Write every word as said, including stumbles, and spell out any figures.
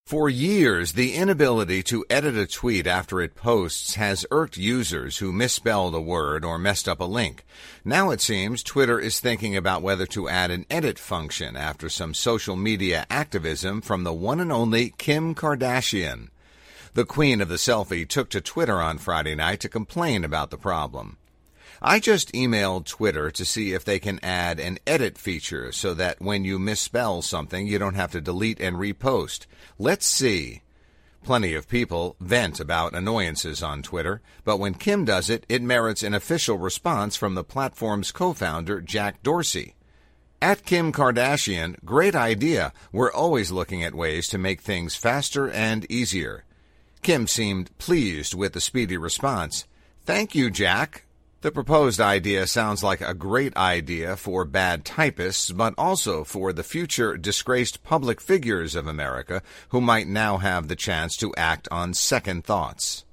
For years, the inability to edit a tweet after it posts has irked users who misspelled a word or messed up a link. Now it seems Twitter is thinking about whether to add an edit function after some social media activism from the one and only Kim Kardashian. The queen of the selfie took to Twitter on Friday night to complain about the problem. I just emailed Twitter to see if they can add an edit feature so that when you misspell something, you don't have to delete and repost. Let's see. Plenty of people vent about annoyances on Twitter, but when Kim does it, it merits an official response from the platform's co-founder, Jack Dorsey. At Kim Kardashian, great idea. We're always looking at ways to make things faster and easier. Kim seemed pleased with the speedy response. Thank you, Jack. The proposed idea sounds like a great idea for bad typists, but also for the future disgraced public figures of America who might now have the chance to act on second thoughts.